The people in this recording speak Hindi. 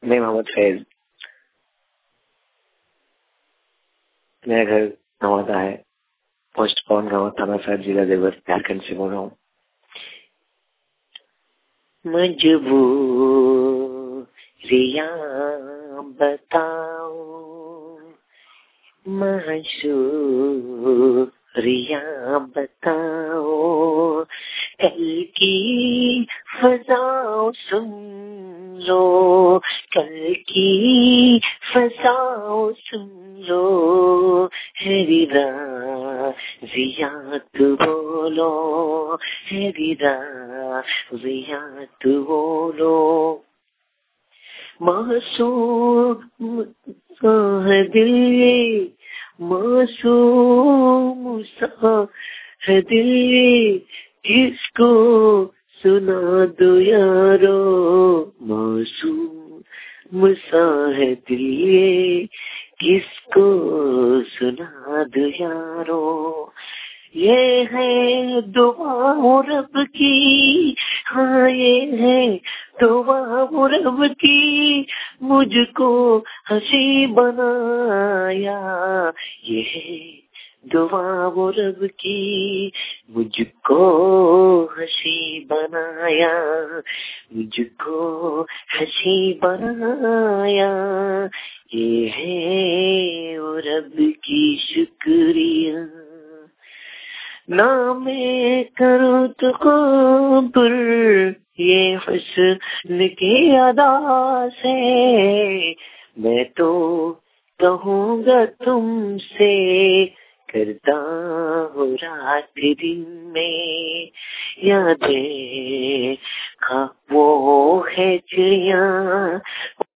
मैं मोहम्मद फैज, मेरा घर नवादा है, पोस्ट पवन गाँव, थाना साहब, जिला देवघर, झारखंड से बोल रहा हूँ। मजबूरियां बताओ, मंसूरियां बताओ, कल की फजाओ सुन लो, कल की फजाओ सुन लो, है रिदा जियात बोलो, है रिदा जियात बोलो। मासूम है दिल ये, मासूम सा है दिल ये, किसको सुना दो यारो, मासूम सा है दिल ये, किसको सुना दो यारो। ये है दुआ रब की, हाँ ये है दुआ रब की, मुझको हंसी बनाया, ये है दुआ रब की, मुझको हंसी बनाया, मुझको हंसी बनाया, ये है वो रब की शुक्रिया। ना मैं करूँ तो कब्र ये हुस्न की अदा से, मैं तो कहूँगा तुमसे, करता हूँ रात दिन में यादें, वो है चिड़िया